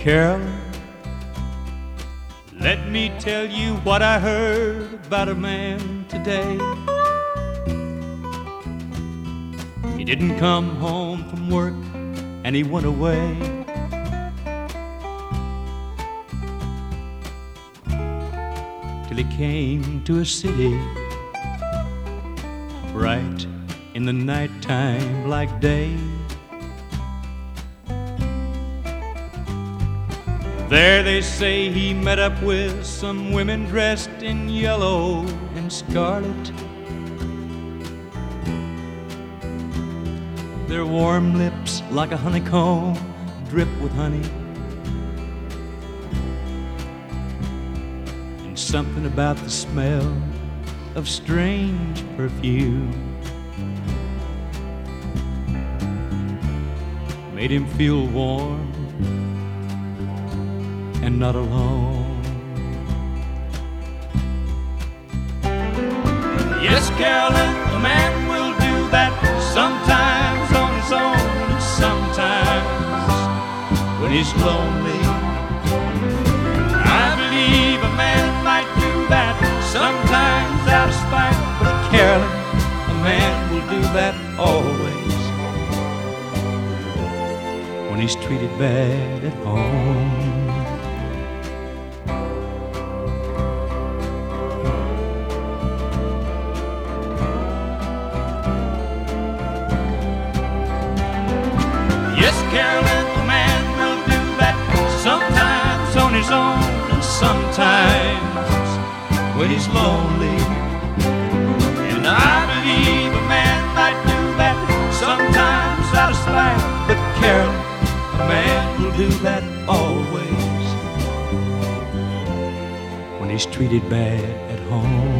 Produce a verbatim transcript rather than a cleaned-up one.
Carolyn, let me tell you what I heard about a man today. He didn't come home from work and he went away. Till he came to a city bright in the nighttime like day. There they say he met up with some women dressed in yellow and scarlet. Their warm lips like a honeycomb drip with honey, and something about the smell of strange perfume made him feel warm and not alone. Yes, Carolyn, a man will do that sometimes on his own, and sometimes when he's lonely. I believe a man might do that sometimes out of spite, but Carolyn, a man will do that always when he's treated bad at home. Yes, Carolyn, a man will do that sometimes on his own, and sometimes when he's lonely. And I believe a man might do that sometimes out of spite, but Carolyn, a man will do that always when he's treated bad at home.